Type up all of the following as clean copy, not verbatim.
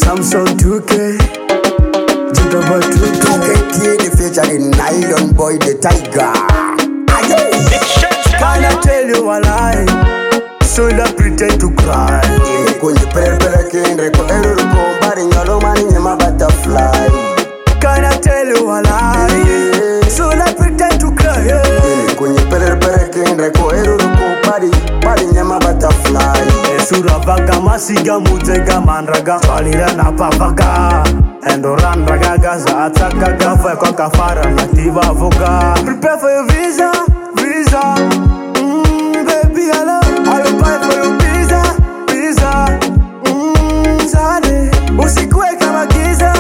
Samsung 2K, Jitaba 2K, the featuring Nylon Boy the Tiger. Can I tell you a lie? So I pretend to cry. Kunji pere kendre ko eru ko bari nyalo mani nyama butterfly. Can I tell you a lie? So I pretend to cry. Kunji pere kendre ko eru ko bari nyama butterfly. Sura vaga masiga mutega manraga Walira na pavaga Endoran raga gaza ataka gafa kwa kafara nativa voga. Prepare for your visa. Baby hello, I'll buy for your visa. Zale, usikue kama giza.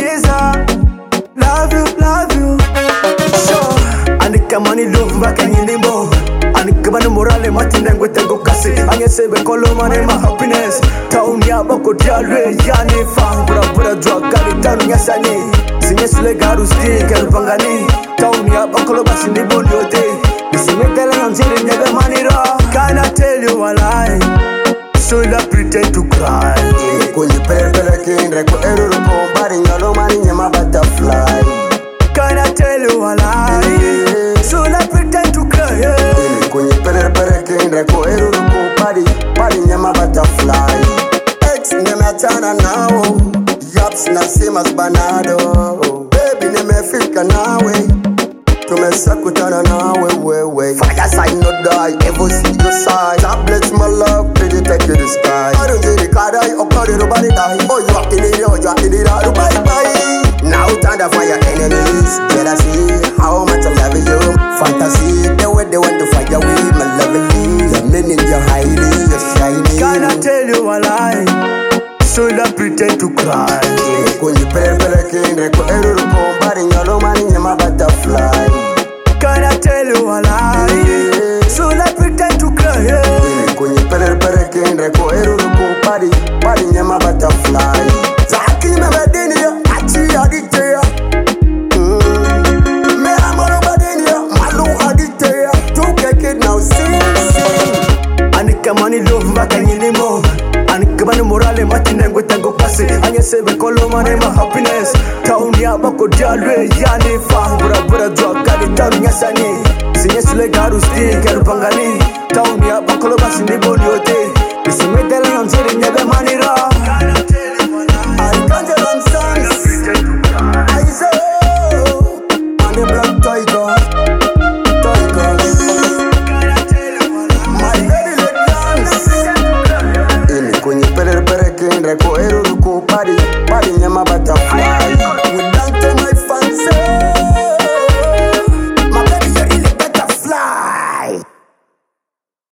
Love you. Sure, andika money love baka nyimbo. Anikabana morale matinde ngwetengo kasi anyesebe kolomane ma happiness town ya bako dialwe yani fangura jwa gali town nyasani sinyesule garu sticker pangani town ya bako lo basindi bonyote isimetele nzire nyebe manira. Can I tell you a lie? So I pretend to cry. Kunji pere kendre ko eru ko bari nyalo mani nyama butterfly. Can I tell you a lie? So I pretend to cry. Kunji pere kendre ko eru ko bari nyama butterfly. Ex nimeachana nao, yaps na simas banado. Baby nimefika nawe, tumeshakutana nawe wewe. Fire side no die, ever see your side. Tablets my love, pretty take you to the sky. I don't take the card, I occur nobody die. Oh you are in it, bye. Now time for your enemies. Jealousy, how much I love you. Fantasy, the way they want to fight your way. My lovely, you're meaning, you're highly, you're shiny. Can I tell you a lie? So I pretend to cry. Kunji pere kendre ko eru ko bari nyalo mani nyama butterfly. Can I tell you a lie? So I pretend to cry. Kunji pere kendre ko eru ko bari nyama butterfly. Zaki mebedini ya achi adite ya. Me amoro badini ya malu adite ya. Tuke kid now sing. Anika money love baka nyilimo. Anikabana morale matinde ngwetengo kasi anyesebe kolomane ma happiness town ya bako dialwe yani fangura jwa gali town nyasani sinyesule garu sticker pangani town ya bako lo basindi bonyote isimetele nzire nyebe manira. Arcangel Sons, Aizo, and the Black Tiger. My baby let dance. Kunji pere kendre ko eru